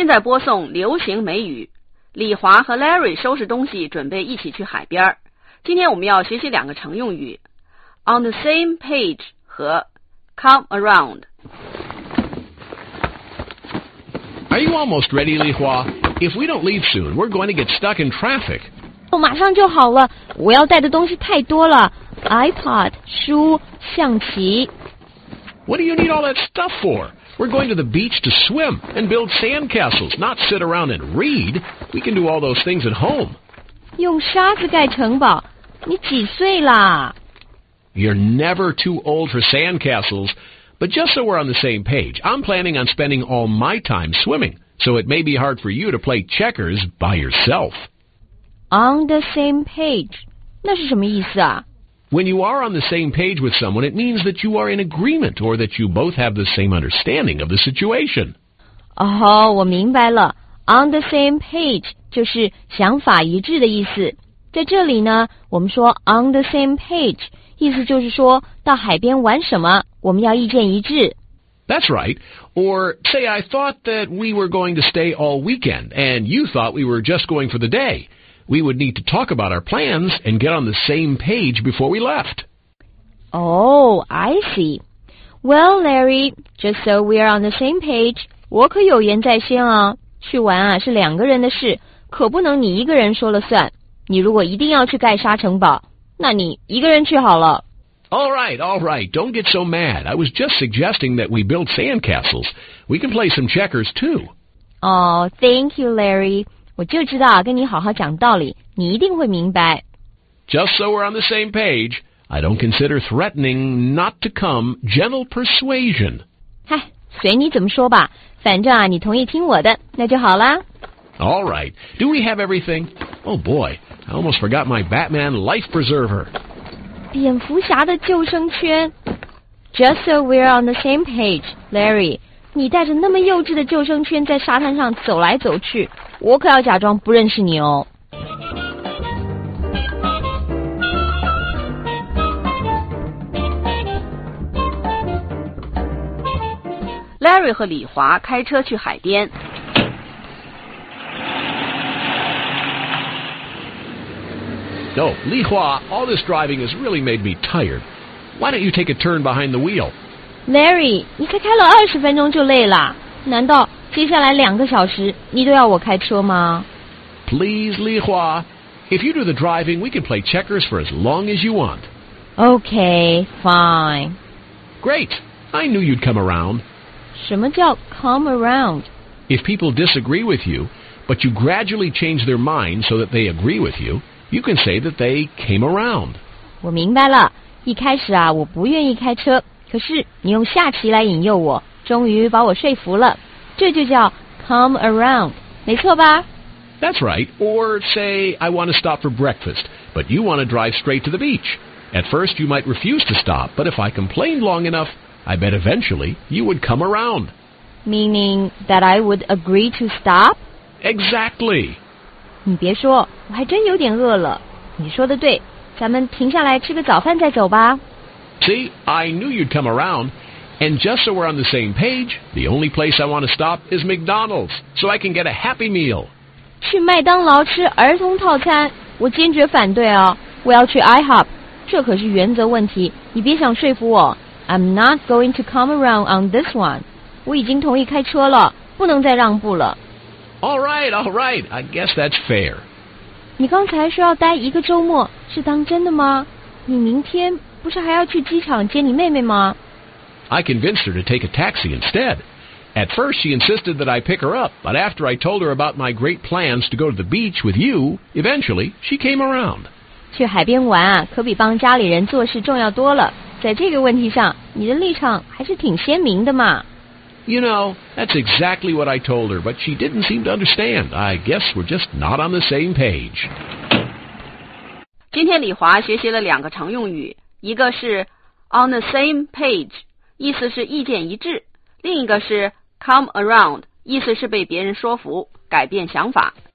现在播送流行美语。李华和 Larry 收拾东西，准备一起去海边。今天我们要学习两个常用语 on the same page 和 come around。 Are you almost ready, Li Hua? If we don't leave soon, we're going to get stuck in traffic. 马上就好了，我要带的东西太多了 iPod 书象棋。 What do you need all that stuff for? We're going to the beach to swim and build sandcastles, not sit around and read. We can do all those things at home. 用沙子盖城堡，你几岁啦？ You're never too old for sandcastles, but just so we're on the same page, I'm planning on spending all my time swimming, so it may be hard for you to play checkers by yourself. On the same page 那是什么意思啊？ When you are on the same page with someone, it means that you are in agreement or that you both have the same understanding of the situation. 哦，我明白了 On the same page 就是想法一致的意思。在这里呢，我们说 on the same page 意思就是说到海边玩什么，我们要意见一致。 That's right. Or say I thought that we were going to stay all weekend, and you thought we were just going for the day. We would need to talk about our plans and get on the same page before we left. Oh, I see. Well, Larry, just so we are on the same page, 我可有言在先啊。去玩啊是两个人的事，可不能你一个人说了算。你如果一定要去盖沙城堡，那你一个人去好了。 All right. Don't get so mad. I was just suggesting that we build sandcastles. We can play some checkers too. Oh, thank you, Larry. 我就知道跟你好好讲道理，你一定会明白。 Just so we're on the same page, I don't consider threatening not to come gentle persuasion. 嗨，随你怎么说吧，反正啊，你同意听我的，那就好啦。 All right. Do we have everything? Oh boy, I almost forgot my Batman life preserver. 蝙蝠侠的救生圈。 Just so we're on the same page, Larry. 你带着那么幼稚的救生圈在沙滩上走来走去，我可要假装不认识你哦。 Larry 和李华开车去海边。 No, Li Hua, all this driving has really made me tired. Why don't you take a turn behind the wheel? Larry, 你才开了20分钟就累啦？难道接下来2个小时你都要我开车吗？ Please, Li Hua. If you do the driving, we can play checkers for as long as you want. Okay, fine. Great. I knew you'd come around. 什么叫 come around? If people disagree with you, but you gradually change their mind so that they agree with you, you can say that they came around. 我明白了，一开始啊，我不愿意开车，可是你用下棋来引诱我，终于把我说服了，这就叫 come around， 没错吧？ That's right. Or say I want to stop for breakfast, but you want to drive straight to the beach. At first you might refuse to stop, but if I complained long enough, I bet eventually you would come around. Meaning that I would agree to stop? Exactly. 你别说，我还真有点饿了。你说的对，咱们停下来吃个早饭再走吧。 See, I knew you'd come around. And just so we're on the same page, the only place I want to stop is McDonald's, so I can get a Happy Meal. 去麦当劳吃儿童套餐，我坚决反对啊！我要去 IHOP， 这可是原则问题，你别想说服我。I'm not going to come around on this one。我已经同意开车了，不能再让步了。 All right. I guess that's fair. 你刚才说要待1个周末，是当真的吗？你明天不是还要去机场接你妹妹吗？ I convinced her to take a taxi instead. At first, she insisted that I pick her up, but after I told her about my great plans to go to the beach with you, eventually she came around. 去海边玩啊，可比帮家里人做事重要多了。在这个问题上，你的立场还是挺鲜明的嘛。 You know, that's exactly what I told her, but she didn't seem to understand. I guess we're just not on the same page. 今天李华学习了2个常用语，一个是 on the same page， 意思是意见一致；另一个是 come around， 意思是被别人说服，改变想法。